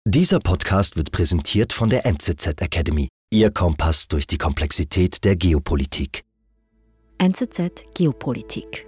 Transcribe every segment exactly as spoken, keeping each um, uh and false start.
Dieser Podcast wird präsentiert von der N Z Z Academy, Ihr Kompass durch die Komplexität der Geopolitik. N Z Z Geopolitik.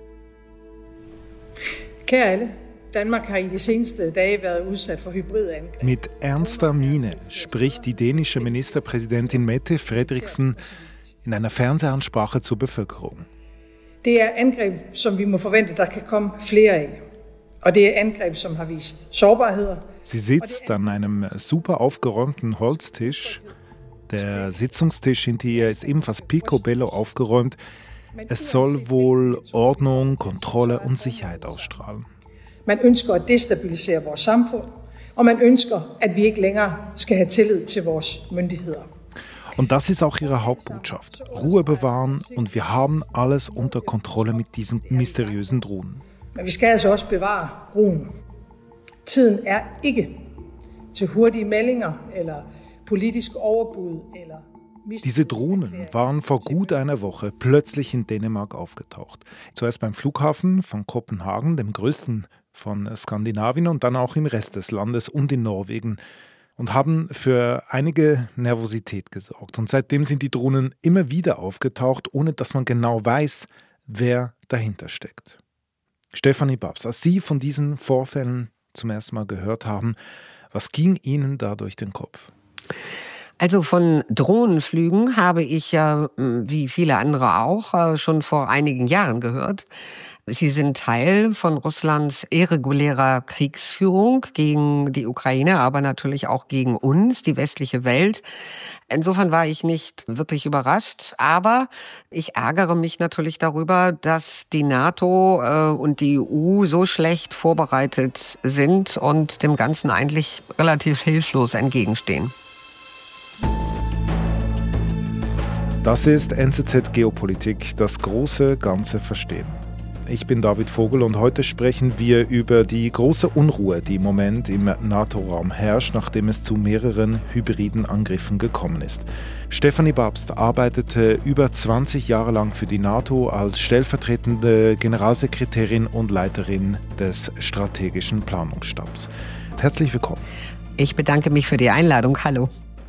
Kære alle, Danmark har i de seneste dage været udsat for hybridangreb. Mit ernster Miene spricht die dänische Ministerpräsidentin Mette Frederiksen in einer Fernsehansprache zur Bevölkerung. Det er angreb, som vi må forvente, der kan komme flere af. Og det er angreb, som har vist sårbarheder. Sie sitzt an einem super aufgeräumten Holztisch. Der Sitzungstisch hinter ihr ist ebenfalls picobello aufgeräumt. Es soll wohl Ordnung, Kontrolle und Sicherheit ausstrahlen. Man ønsker at destabilisere vores samfund, og man ønsker, at vi ikke længere skal have tillid til vores myndigheder. Und das ist auch ihre Hauptbotschaft. Ruhe bewahren und wir haben alles unter Kontrolle mit diesen mysteriösen Drohnen. Men vi skal altså også bevare roen. Tiden er ikke til hurtige meldinger eller politisk overbud eller Diese Drohnen waren vor gut einer Woche plötzlich in Dänemark aufgetaucht. Zuerst beim Flughafen von Kopenhagen, dem größten von Skandinavien, und dann auch im Rest des Landes und in Norwegen, und haben für einige Nervosität gesorgt. Und seitdem sind die Drohnen immer wieder aufgetaucht, ohne dass man genau weiß, wer dahinter steckt. Stefanie Babst, als Sie von diesen Vorfällen zum ersten Mal gehört haben, was ging Ihnen da durch den Kopf? Also von Drohnenflügen habe ich ja, wie viele andere auch, schon vor einigen Jahren gehört. Sie sind Teil von Russlands irregulärer Kriegsführung gegen die Ukraine, aber natürlich auch gegen uns, die westliche Welt. Insofern war ich nicht wirklich überrascht, aber ich ärgere mich natürlich darüber, dass die NATO äh, und die E U so schlecht vorbereitet sind und dem Ganzen eigentlich relativ hilflos entgegenstehen. Das ist N Z Z Geopolitik, das große Ganze verstehen. Ich bin David Vogel und heute sprechen wir über die große Unruhe, die im Moment im NATO-Raum herrscht, nachdem es zu mehreren hybriden Angriffen gekommen ist. Stefanie Babst arbeitete über zwanzig Jahre lang für die NATO als stellvertretende Generalsekretärin und Leiterin des strategischen Planungsstabs. Herzlich willkommen. Ich bedanke mich für die Einladung. Hallo.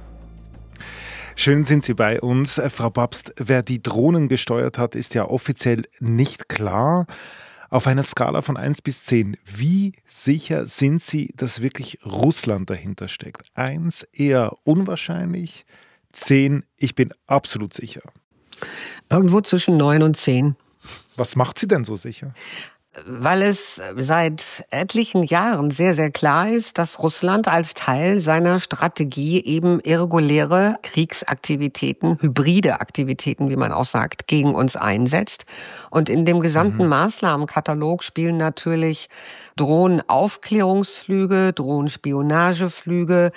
Schön sind Sie bei uns. Frau Babst, wer die Drohnen gesteuert hat, ist ja offiziell nicht klar. Auf einer Skala von eins bis zehn, wie sicher sind Sie, dass wirklich Russland dahinter steckt? eins eher unwahrscheinlich, zehn ich bin absolut sicher. Irgendwo zwischen neun und zehn. Was macht Sie denn so sicher? Weil es seit etlichen Jahren sehr, sehr klar ist, dass Russland als Teil seiner Strategie eben irreguläre Kriegsaktivitäten, hybride Aktivitäten, wie man auch sagt, gegen uns einsetzt. Und in dem gesamten mhm. Maßnahmenkatalog spielen natürlich Drohnenaufklärungsflüge, Drohnenspionageflüge,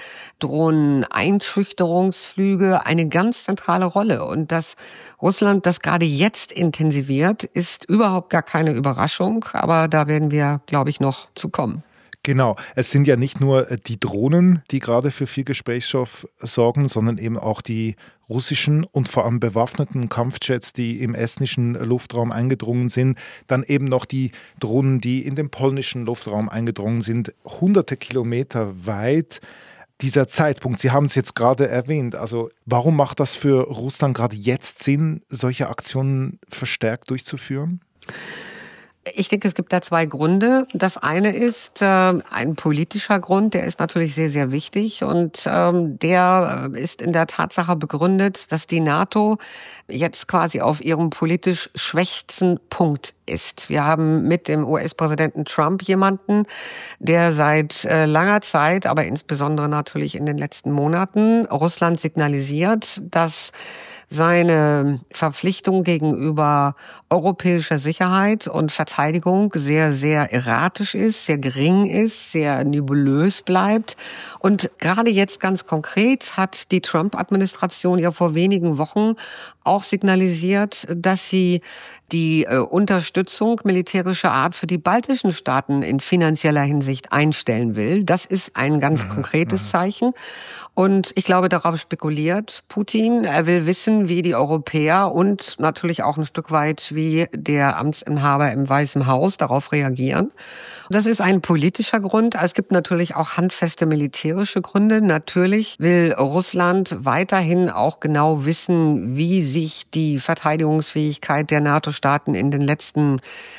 Drohneneinschüchterungsflüge eine ganz zentrale Rolle. Und dass Russland das gerade jetzt intensiviert, ist überhaupt gar keine Überraschung. Aber da werden wir, glaube ich, noch zu kommen. Genau, es sind ja nicht nur die Drohnen, die gerade für viel Gesprächsstoff sorgen, sondern eben auch die russischen und vor allem bewaffneten Kampfjets, die im estnischen Luftraum eingedrungen sind. Dann eben noch die Drohnen, die in den polnischen Luftraum eingedrungen sind, hunderte Kilometer weit. Dieser Zeitpunkt, Sie haben es jetzt gerade erwähnt, also warum macht das für Russland gerade jetzt Sinn, solche Aktionen verstärkt durchzuführen? Ich denke, es gibt da zwei Gründe. Das eine ist äh, ein politischer Grund, der ist natürlich sehr, sehr wichtig und ähm, der ist in der Tatsache begründet, dass die NATO jetzt quasi auf ihrem politisch schwächsten Punkt ist. Wir haben mit dem U S-Präsidenten Trump jemanden, der seit äh, langer Zeit, aber insbesondere natürlich in den letzten Monaten, Russland signalisiert, dass seine Verpflichtung gegenüber europäischer Sicherheit und Verteidigung sehr, sehr erratisch ist, sehr gering ist, sehr nebulös bleibt. Und gerade jetzt ganz konkret hat die Trump-Administration ja vor wenigen Wochen auch signalisiert, dass sie die äh, Unterstützung militärischer Art für die baltischen Staaten in finanzieller Hinsicht einstellen will. Das ist ein ganz mhm, konkretes mhm. Zeichen. Und ich glaube, darauf spekuliert Putin. Er will wissen, wissen, wie die Europäer und natürlich auch ein Stück weit wie der Amtsinhaber im Weißen Haus darauf reagieren. Das ist ein politischer Grund. Es gibt natürlich auch handfeste militärische Gründe. Natürlich will Russland weiterhin auch genau wissen, wie sich die Verteidigungsfähigkeit der NATO-Staaten in den letzten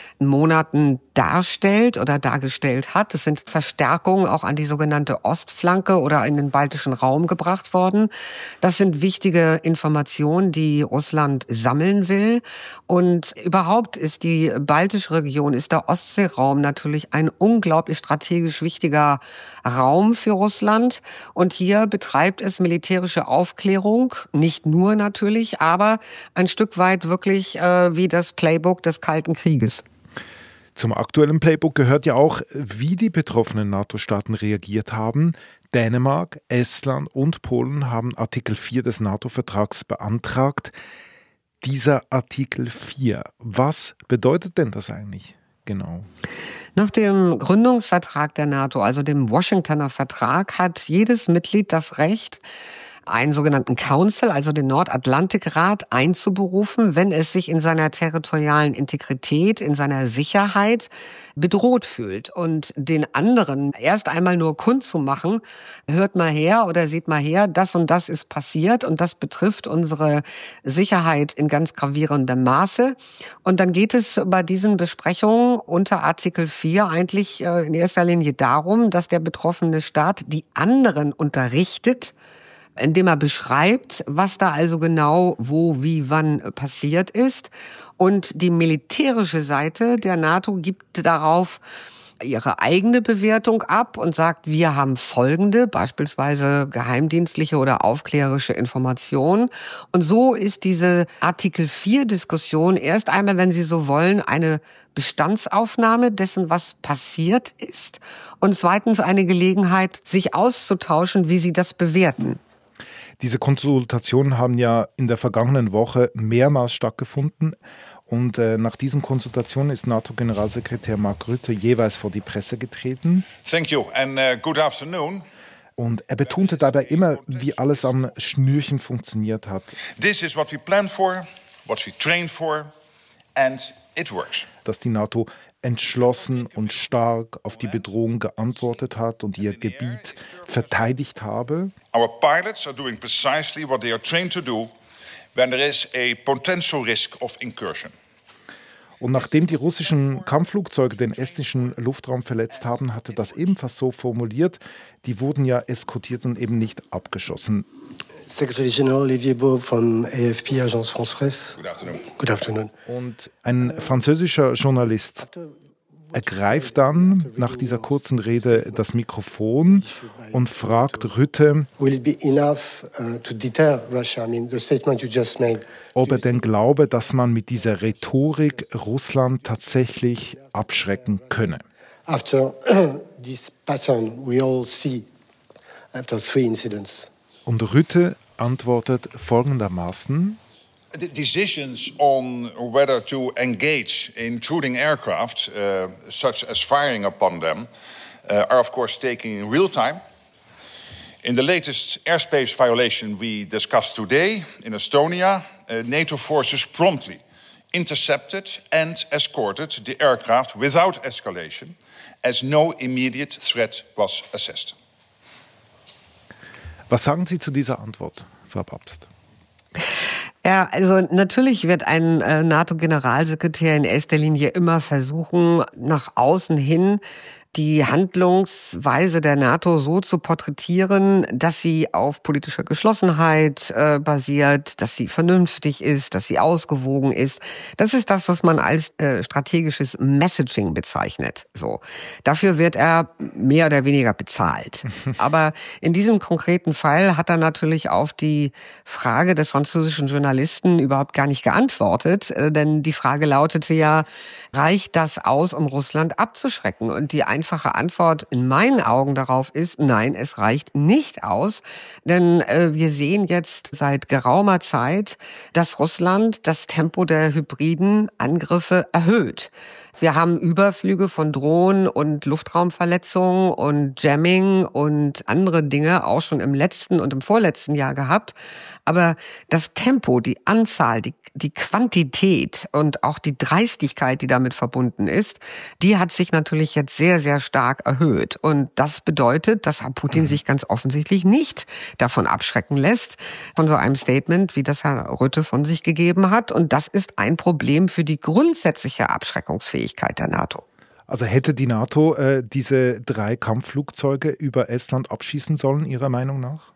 Monaten darstellt oder dargestellt hat. Es sind Verstärkungen auch an die sogenannte Ostflanke oder in den baltischen Raum gebracht worden. Das sind wichtige Informationen, die Russland sammeln will. Und überhaupt ist die baltische Region, ist der Ostseeraum natürlich ein unglaublich strategisch wichtiger Raum für Russland. Und hier betreibt es militärische Aufklärung, nicht nur natürlich, aber ein Stück weit wirklich äh, wie das Playbook des Kalten Krieges. Zum aktuellen Playbook gehört ja auch, wie die betroffenen NATO-Staaten reagiert haben. Dänemark, Estland und Polen haben Artikel vier des NATO-Vertrags beantragt. Dieser Artikel vier, was bedeutet denn das eigentlich genau? Nach dem Gründungsvertrag der NATO, also dem Washingtoner Vertrag, hat jedes Mitglied das Recht, einen sogenannten Council, also den Nordatlantikrat, einzuberufen, wenn es sich in seiner territorialen Integrität, in seiner Sicherheit bedroht fühlt. Und den anderen erst einmal nur kundzumachen, hört mal her oder sieht mal her, das und das ist passiert und das betrifft unsere Sicherheit in ganz gravierendem Maße. Und dann geht es bei diesen Besprechungen unter Artikel vier eigentlich in erster Linie darum, dass der betroffene Staat die anderen unterrichtet, indem er beschreibt, was da also genau, wo, wie, wann passiert ist. Und die militärische Seite der NATO gibt darauf ihre eigene Bewertung ab und sagt, wir haben folgende, beispielsweise geheimdienstliche oder aufklärerische Informationen. Und so ist diese Artikel vier Diskussion erst einmal, wenn Sie so wollen, eine Bestandsaufnahme dessen, was passiert ist. Und zweitens eine Gelegenheit, sich auszutauschen, wie Sie das bewerten. Diese Konsultationen haben ja in der vergangenen Woche mehrmals stattgefunden. Und äh, nach diesen Konsultationen ist NATO-Generalsekretär Mark Rutte jeweils vor die Presse getreten. Thank you and uh, good afternoon. Und er betonte dabei immer, wie alles am Schnürchen funktioniert hat. This is what we planned for, what we trained for, and it works. Dass die NATO entschlossen und stark auf die Bedrohung geantwortet hat und ihr Gebiet verteidigt habe. Our pilots are doing precisely what they are trained to do when there is a potential risk of incursion. Und nachdem die russischen Kampfflugzeuge den estnischen Luftraum verletzt haben, hatte das ebenfalls so formuliert, die wurden ja eskortiert und eben nicht abgeschossen. Secretary General Olivier Beauve von A F P, Agence France Presse. Good afternoon. Good afternoon. Und ein französischer Journalist ergreift dann nach dieser kurzen Rede das Mikrofon und fragt Rutte, Will it be enough uh, to deter Russia? I mean, the statement you just made. ob er denn glaube, dass man mit dieser Rhetorik Russland tatsächlich abschrecken könne. After this pattern we all see after three incidents. Und Rutte antwortet folgendermaßen: The decisions on whether to engage intruding aircraft, uh, such as firing upon them, uh, are of course taking in real time. In the latest airspace violation we discussed today in Estonia, uh, NATO forces promptly intercepted and escorted the aircraft without escalation, as no immediate threat was assessed. Was sagen Sie zu dieser Antwort, Frau Pabst? Ja, also natürlich wird ein äh, NATO-Generalsekretär in erster Linie immer versuchen, nach außen hin die Handlungsweise der NATO so zu porträtieren, dass sie auf politischer Geschlossenheit äh, basiert, dass sie vernünftig ist, dass sie ausgewogen ist. Das ist das, was man als äh, strategisches Messaging bezeichnet. So, dafür wird er mehr oder weniger bezahlt. Aber in diesem konkreten Fall hat er natürlich auf die Frage des französischen Journalisten überhaupt gar nicht geantwortet, äh, denn die Frage lautete ja: Reicht das aus, um Russland abzuschrecken? Und die einfache Antwort in meinen Augen darauf ist: Nein, es reicht nicht aus, denn äh, wir sehen jetzt seit geraumer Zeit, dass Russland das Tempo der hybriden Angriffe erhöht. Wir haben Überflüge von Drohnen und Luftraumverletzungen und Jamming und andere Dinge auch schon im letzten und im vorletzten Jahr gehabt. Aber das Tempo, die Anzahl, die, die Quantität und auch die Dreistigkeit, die damit verbunden ist, die hat sich natürlich jetzt sehr, sehr stark erhöht. Und das bedeutet, dass Herr Putin sich ganz offensichtlich nicht davon abschrecken lässt, von so einem Statement, wie das Herr Rutte von sich gegeben hat. Und das ist ein Problem für die grundsätzliche Abschreckungsfähigkeit der NATO. Also hätte die NATO äh, diese drei Kampfflugzeuge über Estland abschießen sollen, Ihrer Meinung nach?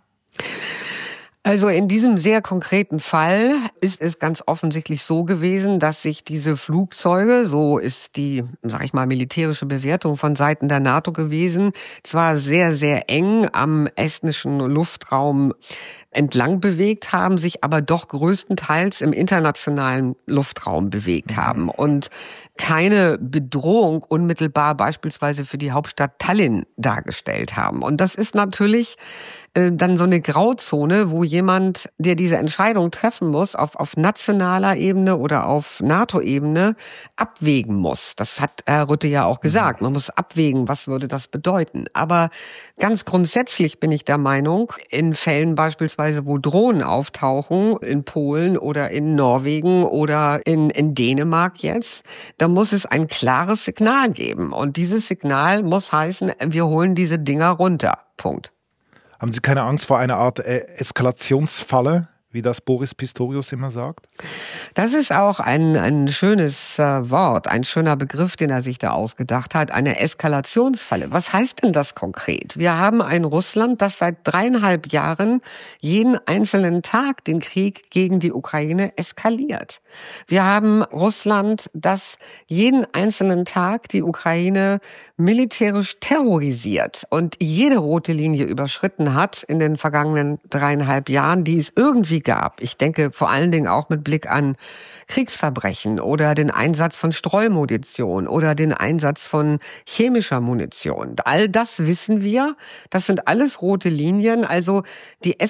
Also in diesem sehr konkreten Fall ist es ganz offensichtlich so gewesen, dass sich diese Flugzeuge, so ist die, sag ich mal, militärische Bewertung von Seiten der NATO gewesen, zwar sehr, sehr eng am estnischen Luftraum entlang bewegt haben, sich aber doch größtenteils im internationalen Luftraum bewegt haben und keine Bedrohung unmittelbar beispielsweise für die Hauptstadt Tallinn dargestellt haben. Und das ist natürlich äh, dann so eine Grauzone, wo jemand, der diese Entscheidung treffen muss, auf, auf nationaler Ebene oder auf NATO-Ebene abwägen muss. Das hat Herr Rutte ja auch gesagt. Man muss abwägen, was würde das bedeuten. Aber ganz grundsätzlich bin ich der Meinung, in Fällen beispielsweise, wo Drohnen auftauchen, in Polen oder in Norwegen oder in, in Dänemark jetzt, da muss es ein klares Signal geben. Und dieses Signal muss heißen, wir holen diese Dinger runter. Punkt. Haben Sie keine Angst vor einer Art äh, Eskalationsfalle, wie das Boris Pistorius immer sagt? Das ist auch ein, ein schönes äh, Wort, ein schöner Begriff, den er sich da ausgedacht hat, eine Eskalationsfalle. Was heißt denn das konkret? Wir haben ein Russland, das seit dreieinhalb Jahren jeden einzelnen Tag den Krieg gegen die Ukraine eskaliert. Wir haben Russland, das jeden einzelnen Tag die Ukraine militärisch terrorisiert und jede rote Linie überschritten hat in den vergangenen dreieinhalb Jahren, die es irgendwie gab. Ich denke vor allen Dingen auch mit Blick an Kriegsverbrechen oder den Einsatz von Streumunition oder den Einsatz von chemischer Munition. All das wissen wir. Das sind alles rote Linien. Also die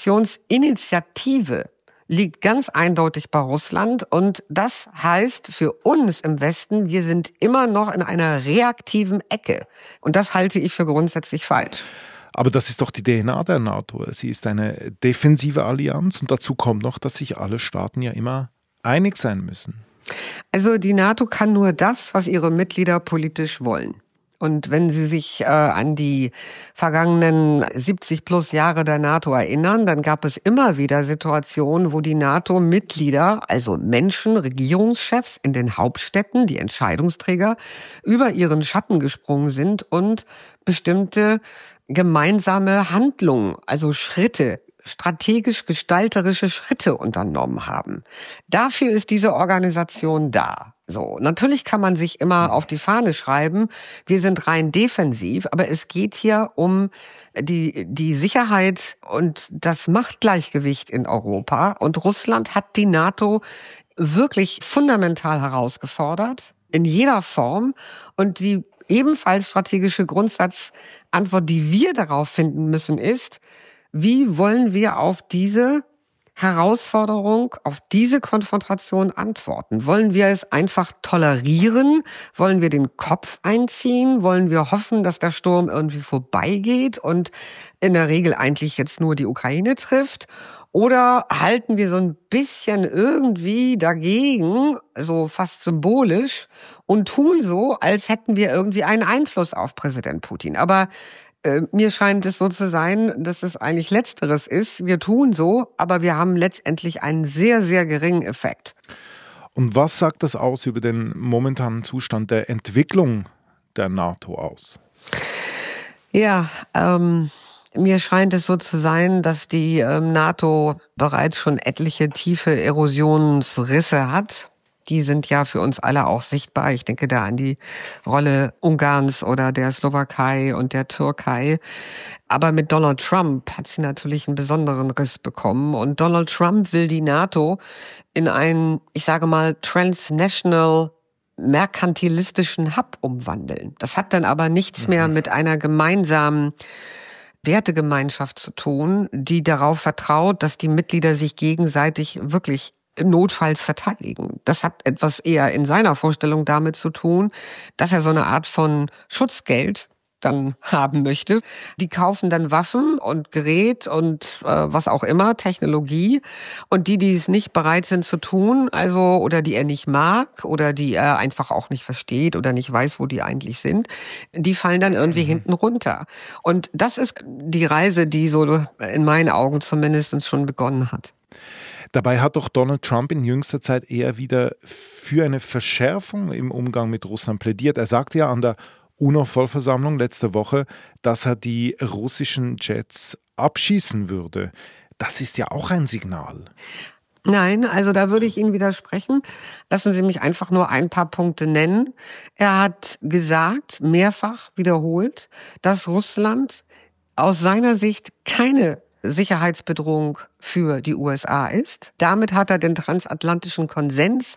Eskalationsinitiative liegt ganz eindeutig bei Russland. Und das heißt für uns im Westen, wir sind immer noch in einer reaktiven Ecke. Und das halte ich für grundsätzlich falsch. Aber das ist doch die D N A der NATO. Sie ist eine defensive Allianz und dazu kommt noch, dass sich alle Staaten ja immer einig sein müssen. Also die NATO kann nur das, was ihre Mitglieder politisch wollen. Und wenn Sie sich äh, an die vergangenen siebzig plus Jahre der NATO erinnern, dann gab es immer wieder Situationen, wo die NATO-Mitglieder, also Menschen, Regierungschefs in den Hauptstädten, die Entscheidungsträger, über ihren Schatten gesprungen sind und bestimmte gemeinsame Handlungen, also Schritte, strategisch-gestalterische Schritte unternommen haben. Dafür ist diese Organisation da. So, natürlich kann man sich immer auf die Fahne schreiben, wir sind rein defensiv, aber es geht hier um die, die Sicherheit und das Machtgleichgewicht in Europa. Und Russland hat die NATO wirklich fundamental herausgefordert, in jeder Form. Und die ebenfalls strategische Grundsatzantwort, die wir darauf finden müssen, ist, wie wollen wir auf diese Herausforderung, auf diese Konfrontation antworten? Wollen wir es einfach tolerieren? Wollen wir den Kopf einziehen? Wollen wir hoffen, dass der Sturm irgendwie vorbeigeht und in der Regel eigentlich jetzt nur die Ukraine trifft? Oder halten wir so ein bisschen irgendwie dagegen, so fast symbolisch, und tun so, als hätten wir irgendwie einen Einfluss auf Präsident Putin? Aber äh, mir scheint es so zu sein, dass es eigentlich Letzteres ist. Wir tun so, aber wir haben letztendlich einen sehr, sehr geringen Effekt. Und was sagt das aus über den momentanen Zustand der Entwicklung der NATO aus? Ja, ähm... Mir scheint es so zu sein, dass die ähm, NATO bereits schon etliche tiefe Erosionsrisse hat. Die sind ja für uns alle auch sichtbar. Ich denke da an die Rolle Ungarns oder der Slowakei und der Türkei. Aber mit Donald Trump hat sie natürlich einen besonderen Riss bekommen. Und Donald Trump will die NATO in einen, ich sage mal, transnational merkantilistischen Hub umwandeln. Das hat dann aber nichts mehr mit einer gemeinsamen Wertegemeinschaft zu tun, die darauf vertraut, dass die Mitglieder sich gegenseitig wirklich notfalls verteidigen. Das hat etwas eher in seiner Vorstellung damit zu tun, dass er so eine Art von Schutzgeld dann haben möchte. Die kaufen dann Waffen und Gerät und äh, was auch immer, Technologie. Und die, die es nicht bereit sind zu tun, also oder die er nicht mag oder die er einfach auch nicht versteht oder nicht weiß, wo die eigentlich sind, die fallen dann irgendwie mhm. hinten runter. Und das ist die Reise, die so in meinen Augen zumindest schon begonnen hat. Dabei hat doch Donald Trump in jüngster Zeit eher wieder für eine Verschärfung im Umgang mit Russland plädiert. Er sagte ja an der UNO-Vollversammlung letzte Woche, dass er die russischen Jets abschießen würde. Das ist ja auch ein Signal. Nein, also da würde ich Ihnen widersprechen. Lassen Sie mich einfach nur ein paar Punkte nennen. Er hat gesagt, mehrfach wiederholt, dass Russland aus seiner Sicht keine Sicherheitsbedrohung für die U S A ist. Damit hat er den transatlantischen Konsens,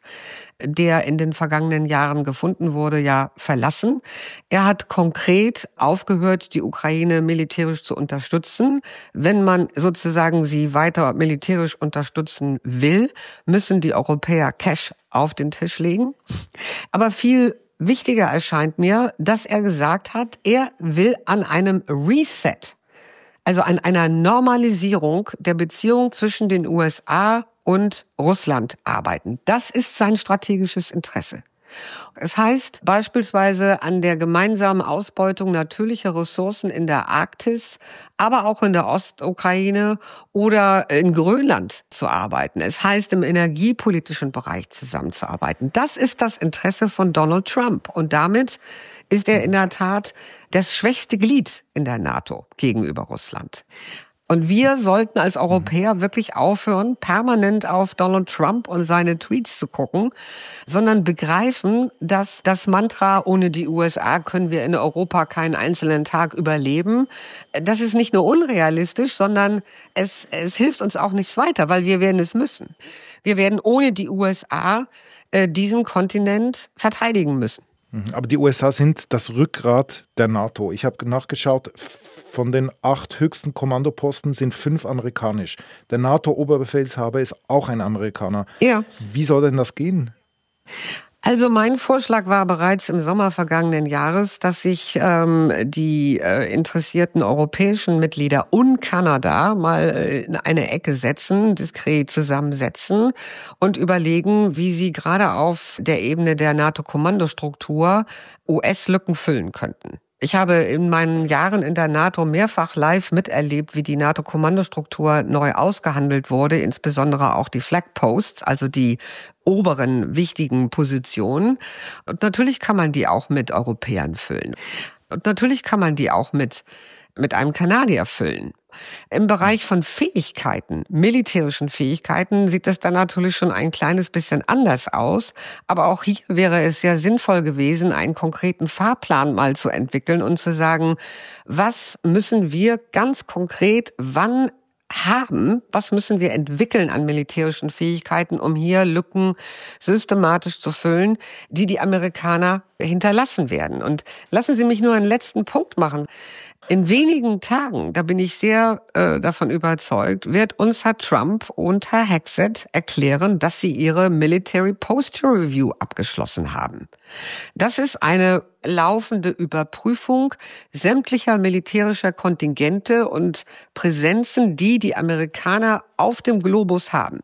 der in den vergangenen Jahren gefunden wurde, ja verlassen. Er hat konkret aufgehört, die Ukraine militärisch zu unterstützen. Wenn man sozusagen sie weiter militärisch unterstützen will, müssen die Europäer Cash auf den Tisch legen. Aber viel wichtiger erscheint mir, dass er gesagt hat, er will an einem Reset, also an einer Normalisierung der Beziehung zwischen den U S A und Russland arbeiten. Das ist sein strategisches Interesse. Es heißt beispielsweise an der gemeinsamen Ausbeutung natürlicher Ressourcen in der Arktis, aber auch in der Ostukraine oder in Grönland zu arbeiten. Es heißt, im energiepolitischen Bereich zusammenzuarbeiten. Das ist das Interesse von Donald Trump. Und damit ist er in der Tat das schwächste Glied in der NATO gegenüber Russland. Und wir sollten als Europäer wirklich aufhören, permanent auf Donald Trump und seine Tweets zu gucken, sondern begreifen, dass das Mantra, ohne die U S A können wir in Europa keinen einzelnen Tag überleben, das ist nicht nur unrealistisch, sondern es, es hilft uns auch nichts weiter, weil wir werden es müssen. Wir werden ohne die U S A äh, diesen Kontinent verteidigen müssen. Aber die U S A sind das Rückgrat der NATO. Ich habe nachgeschaut, von den acht höchsten Kommandoposten sind fünf amerikanisch. Der NATO-Oberbefehlshaber ist auch ein Amerikaner. Ja. Wie soll denn das gehen? Also mein Vorschlag war bereits im Sommer vergangenen Jahres, dass sich ähm, die äh, interessierten europäischen Mitglieder und Kanada mal äh, in eine Ecke setzen, diskret zusammensetzen und überlegen, wie sie gerade auf der Ebene der NATO-Kommandostruktur U S-Lücken füllen könnten. Ich habe in meinen Jahren in der NATO mehrfach live miterlebt, wie die NATO-Kommandostruktur neu ausgehandelt wurde, insbesondere auch die Flag Posts, also die oberen wichtigen Positionen. Und natürlich kann man die auch mit Europäern füllen. Und natürlich kann man die auch mit, mit einem Kanadier füllen. Im Bereich von Fähigkeiten, militärischen Fähigkeiten, sieht das dann natürlich schon ein kleines bisschen anders aus. Aber auch hier wäre es sehr sinnvoll gewesen, einen konkreten Fahrplan mal zu entwickeln und zu sagen, was müssen wir ganz konkret wann haben, was müssen wir entwickeln an militärischen Fähigkeiten, um hier Lücken systematisch zu füllen, die die Amerikaner hinterlassen werden. Und lassen Sie mich nur einen letzten Punkt machen. In wenigen Tagen, da bin ich sehr äh, davon überzeugt, wird uns Herr Trump und Herr Hegseth erklären, dass sie ihre Military Posture Review abgeschlossen haben. Das ist eine laufende Überprüfung sämtlicher militärischer Kontingente und Präsenzen, die die Amerikaner auf dem Globus haben.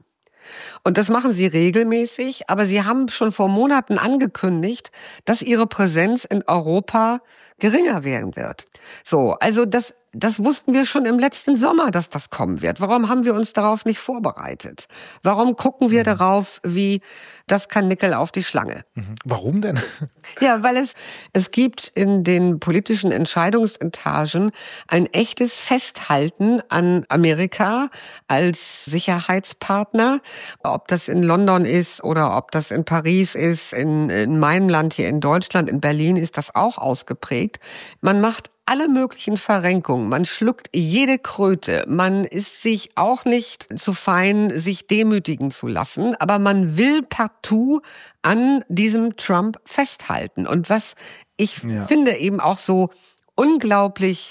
Und das machen sie regelmäßig, aber sie haben schon vor Monaten angekündigt, dass ihre Präsenz in Europa geringer werden wird. So, also das, das wussten wir schon im letzten Sommer, dass das kommen wird. Warum haben wir uns darauf nicht vorbereitet? Warum gucken wir mhm. darauf wie das Karnickel auf die Schlange? Mhm. Warum denn? Ja, weil es, es gibt in den politischen Entscheidungsetagen ein echtes Festhalten an Amerika als Sicherheitspartner. Ob das in London ist oder ob das in Paris ist, in, in meinem Land hier in Deutschland, in Berlin ist das auch ausgeprägt. Man macht alle möglichen Verrenkungen. Man schluckt jede Kröte. Man ist sich auch nicht zu fein, sich demütigen zu lassen. Aber man will partout an diesem Trump festhalten. Und was ich ja. finde eben auch so unglaublich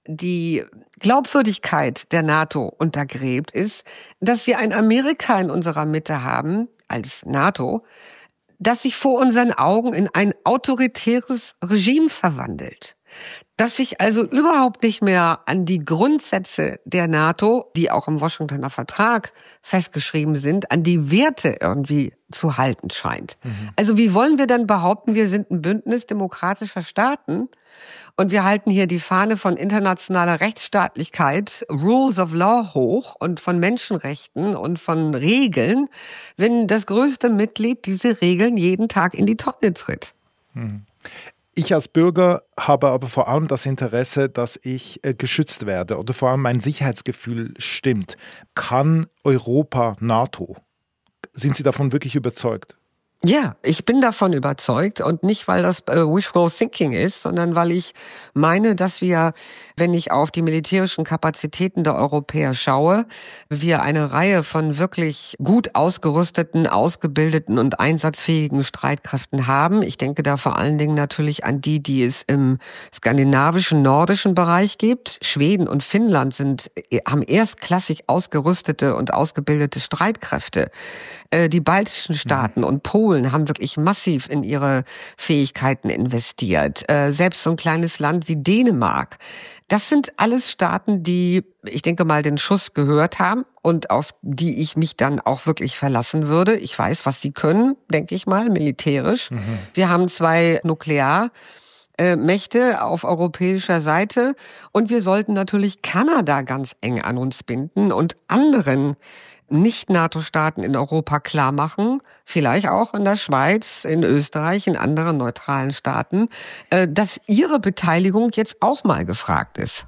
die Glaubwürdigkeit der NATO untergräbt, ist, dass wir ein Amerika in unserer Mitte haben, als NATO, das sich vor unseren Augen in ein autoritäres Regime verwandelt. Dass sich also überhaupt nicht mehr an die Grundsätze der NATO, die auch im Washingtoner Vertrag festgeschrieben sind, an die Werte irgendwie zu halten scheint. Mhm. Also wie wollen wir denn behaupten, wir sind ein Bündnis demokratischer Staaten und wir halten hier die Fahne von internationaler Rechtsstaatlichkeit, Rules of Law hoch und von Menschenrechten und von Regeln, wenn das größte Mitglied diese Regeln jeden Tag in die Tonne tritt? Mhm. Ich als Bürger habe aber vor allem das Interesse, dass ich äh, geschützt werde oder vor allem mein Sicherheitsgefühl stimmt. Kann Europa NATO? Sind Sie davon wirklich überzeugt? Ja, ich bin davon überzeugt und nicht, weil das äh, wishful thinking ist, sondern weil ich meine, dass wir, wenn ich auf die militärischen Kapazitäten der Europäer schaue, wir eine Reihe von wirklich gut ausgerüsteten, ausgebildeten und einsatzfähigen Streitkräften haben. Ich denke da vor allen Dingen natürlich an die, die es im skandinavischen, nordischen Bereich gibt. Schweden und Finnland sind, haben erstklassig ausgerüstete und ausgebildete Streitkräfte. Äh, die baltischen Staaten und Polen haben wirklich massiv in ihre Fähigkeiten investiert. Äh, selbst so ein kleines Land wie Dänemark. Das sind alles Staaten, die, ich denke mal, den Schuss gehört haben und auf die ich mich dann auch wirklich verlassen würde. Ich weiß, was sie können, denke ich mal, militärisch. Mhm. Wir haben zwei Nuklearmächte auf europäischer Seite und wir sollten natürlich Kanada ganz eng an uns binden und anderen Nicht-NATO-Staaten in Europa klar machen, vielleicht auch in der Schweiz, in Österreich, in anderen neutralen Staaten, dass ihre Beteiligung jetzt auch mal gefragt ist.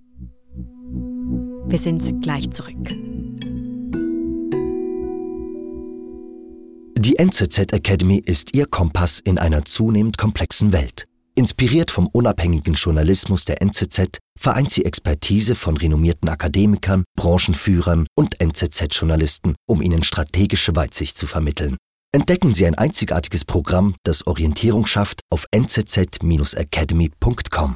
Wir sind gleich zurück. Die N Z Z Academy ist Ihr Kompass in einer zunehmend komplexen Welt. Inspiriert vom unabhängigen Journalismus der N Z Z vereint sie Expertise von renommierten Akademikern, Branchenführern und N Z Z-Journalisten, um ihnen strategische Weitsicht zu vermitteln. Entdecken Sie ein einzigartiges Programm, das Orientierung schafft, auf n z z Bindestrich academy punkt com.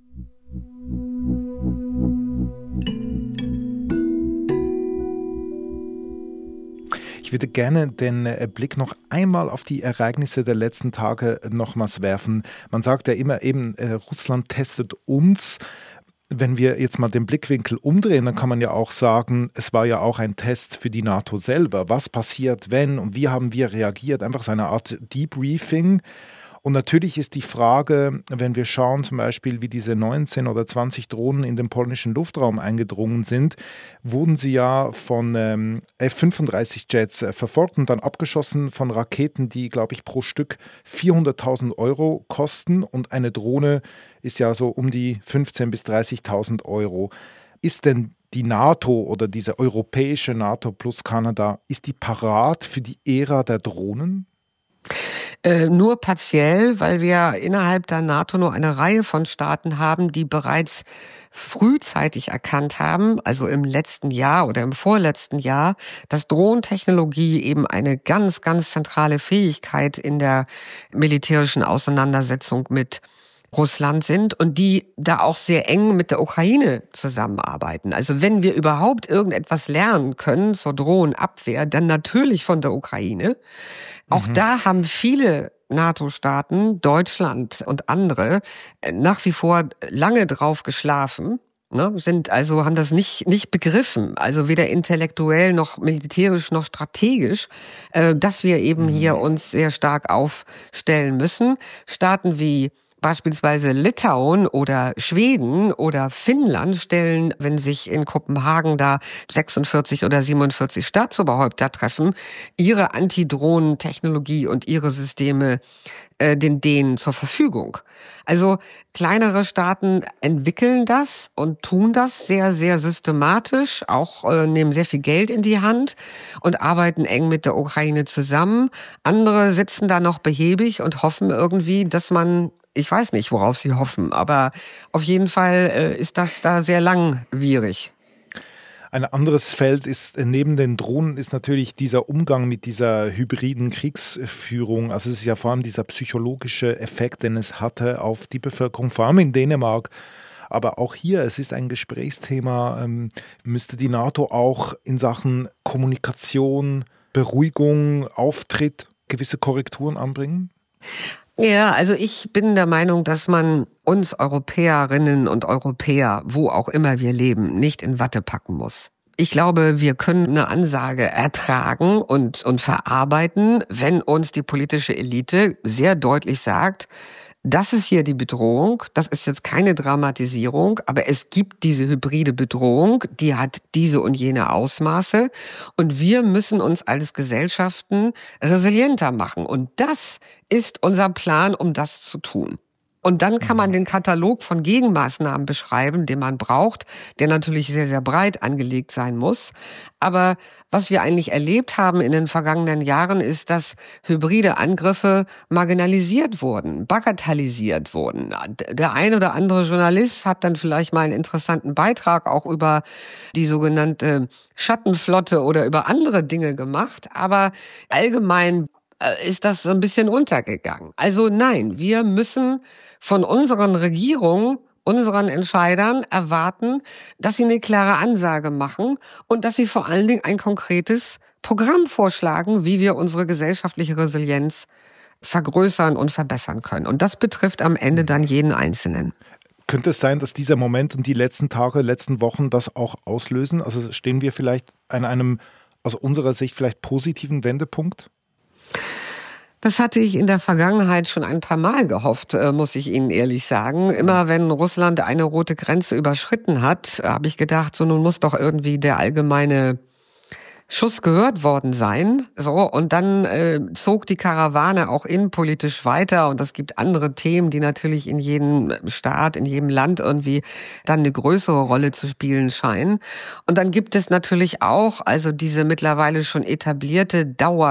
Ich würde gerne den Blick noch einmal auf die Ereignisse der letzten Tage nochmals werfen. Man sagt ja immer eben, Russland testet uns. Wenn wir jetzt mal den Blickwinkel umdrehen, dann kann man ja auch sagen, es war ja auch ein Test für die NATO selber. Was passiert, wenn und wie haben wir reagiert? Einfach so eine Art Debriefing. Und natürlich ist die Frage, wenn wir schauen zum Beispiel, wie diese neunzehn oder zwanzig Drohnen in den polnischen Luftraum eingedrungen sind, wurden sie ja von ähm, F fünfunddreißig Jets äh, verfolgt und dann abgeschossen von Raketen, die, glaube ich, pro Stück vierhunderttausend Euro kosten. Und eine Drohne ist ja so um die fünfzehntausend bis dreißigtausend Euro. Ist denn die NATO oder diese europäische NATO plus Kanada, ist die parat für die Ära der Drohnen? Äh, nur partiell, weil wir innerhalb der NATO nur eine Reihe von Staaten haben, die bereits frühzeitig erkannt haben, also im letzten Jahr oder im vorletzten Jahr, dass Drohnentechnologie eben eine ganz, ganz zentrale Fähigkeit in der militärischen Auseinandersetzung mit Russland sind und die da auch sehr eng mit der Ukraine zusammenarbeiten. Also wenn wir überhaupt irgendetwas lernen können zur Drohnenabwehr, dann natürlich von der Ukraine. Auch mhm. da haben viele NATO-Staaten, Deutschland und andere, nach wie vor lange drauf geschlafen. Ne, sind also, haben das nicht, nicht begriffen, also weder intellektuell noch militärisch noch strategisch, äh, dass wir eben mhm. hier uns sehr stark aufstellen müssen. Staaten wie beispielsweise Litauen oder Schweden oder Finnland stellen, wenn sich in Kopenhagen da sechsundvierzig oder siebenundvierzig Staatsoberhäupter treffen, ihre Antidrohnentechnologie und ihre Systeme äh, den Dänen zur Verfügung. Also kleinere Staaten entwickeln das und tun das sehr, sehr systematisch, auch äh, nehmen sehr viel Geld in die Hand und arbeiten eng mit der Ukraine zusammen. Andere sitzen da noch behäbig und hoffen irgendwie, dass man, ich weiß nicht, worauf sie hoffen, aber auf jeden Fall äh, ist das da sehr langwierig. Ein anderes Feld ist, neben den Drohnen, ist natürlich dieser Umgang mit dieser hybriden Kriegsführung. Also es ist ja vor allem dieser psychologische Effekt, den es hatte auf die Bevölkerung, vor allem in Dänemark, Aber auch hier, es ist ein Gesprächsthema, ähm, müsste die NATO auch in Sachen Kommunikation, Beruhigung, Auftritt gewisse Korrekturen anbringen? Ja, also ich bin der Meinung, dass man uns Europäerinnen und Europäer, wo auch immer wir leben, nicht in Watte packen muss. Ich glaube, wir können eine Ansage ertragen und, und verarbeiten, wenn uns die politische Elite sehr deutlich sagt, das ist hier die Bedrohung, das ist jetzt keine Dramatisierung, aber es gibt diese hybride Bedrohung, die hat diese und jene Ausmaße und wir müssen uns als Gesellschaften resilienter machen und das ist unser Plan, um das zu tun. Und dann kann man den Katalog von Gegenmaßnahmen beschreiben, den man braucht, der natürlich sehr, sehr breit angelegt sein muss. Aber was wir eigentlich erlebt haben in den vergangenen Jahren, ist, dass hybride Angriffe marginalisiert wurden, bagatellisiert wurden. Der ein oder andere Journalist hat dann vielleicht mal einen interessanten Beitrag auch über die sogenannte Schattenflotte oder über andere Dinge gemacht. Aber allgemein ist das so ein bisschen untergegangen. Also nein, wir müssen von unseren Regierungen, unseren Entscheidern erwarten, dass sie eine klare Ansage machen und dass sie vor allen Dingen ein konkretes Programm vorschlagen, wie wir unsere gesellschaftliche Resilienz vergrößern und verbessern können. Und das betrifft am Ende dann jeden Einzelnen. Könnte es sein, dass dieser Moment und die letzten Tage, letzten Wochen das auch auslösen? Also stehen wir vielleicht an einem aus unserer Sicht vielleicht positiven Wendepunkt? Das hatte ich in der Vergangenheit schon ein paar Mal gehofft, muss ich Ihnen ehrlich sagen. Immer wenn Russland eine rote Grenze überschritten hat, habe ich gedacht, so nun muss doch irgendwie der allgemeine Schuss gehört worden sein. So, und dann äh, zog die Karawane auch innenpolitisch weiter und es gibt andere Themen, die natürlich in jedem Staat, in jedem Land irgendwie dann eine größere Rolle zu spielen scheinen. Und dann gibt es natürlich auch also diese mittlerweile schon etablierte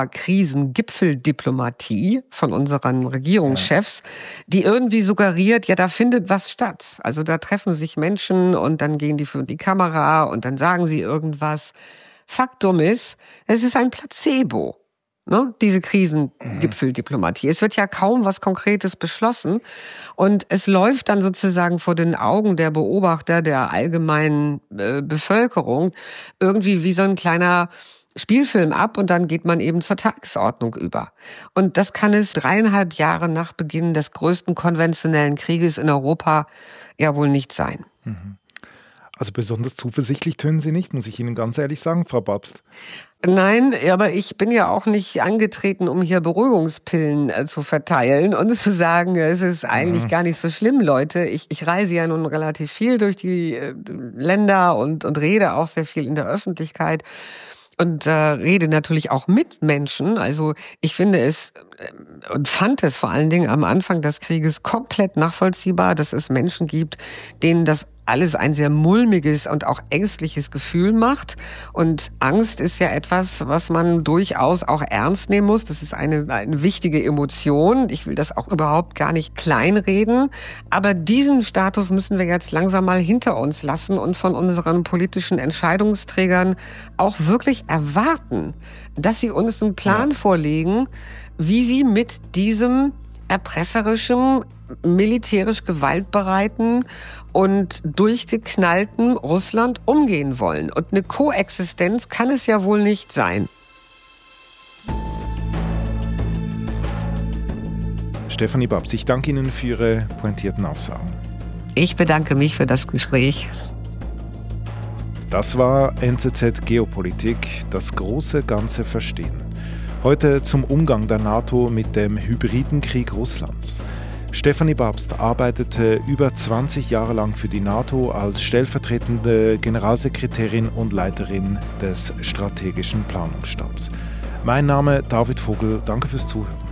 Dauerkrisen-Gipfeldiplomatie von unseren Regierungschefs, die irgendwie suggeriert, ja, da findet was statt. Also da treffen sich Menschen und dann gehen die für die Kamera und dann sagen sie irgendwas. Faktum ist, es ist ein Placebo, ne? Diese Krisengipfeldiplomatie. Es wird ja kaum was Konkretes beschlossen und es läuft dann sozusagen vor den Augen der Beobachter, der allgemeinen äh, Bevölkerung irgendwie wie so ein kleiner Spielfilm ab und dann geht man eben zur Tagesordnung über. Und das kann es dreieinhalb Jahre nach Beginn des größten konventionellen Krieges in Europa ja wohl nicht sein. Mhm. Also besonders zuversichtlich tönen Sie nicht, muss ich Ihnen ganz ehrlich sagen, Frau Babst. Nein, aber ich bin ja auch nicht angetreten, um hier Beruhigungspillen äh, zu verteilen und zu sagen, es ist eigentlich ja. gar nicht so schlimm, Leute. Ich, ich reise ja nun relativ viel durch die äh, Länder und, und rede auch sehr viel in der Öffentlichkeit. Und äh, rede natürlich auch mit Menschen. Also ich finde es äh, und fand es vor allen Dingen am Anfang des Krieges komplett nachvollziehbar, dass es Menschen gibt, denen das alles ein sehr mulmiges und auch ängstliches Gefühl macht. Und Angst ist ja etwas, was man durchaus auch ernst nehmen muss. Das ist eine, eine wichtige Emotion. Ich will das auch überhaupt gar nicht kleinreden. Aber diesen Status müssen wir jetzt langsam mal hinter uns lassen und von unseren politischen Entscheidungsträgern auch wirklich erwarten, dass sie uns einen Plan ja. vorlegen, wie sie mit diesem erpresserischen, militärisch gewaltbereiten und durchgeknallten Russland umgehen wollen. Und eine Koexistenz kann es ja wohl nicht sein. Stefanie Babst, ich danke Ihnen für Ihre pointierten Aussagen. Ich bedanke mich für das Gespräch. Das war N Z Z Geopolitik, das große Ganze verstehen. Heute zum Umgang der NATO mit dem hybriden Krieg Russlands. Stefanie Babst arbeitete über zwanzig Jahre lang für die NATO als stellvertretende Generalsekretärin und Leiterin des strategischen Planungsstabs. Mein Name David Vogel, danke fürs Zuhören.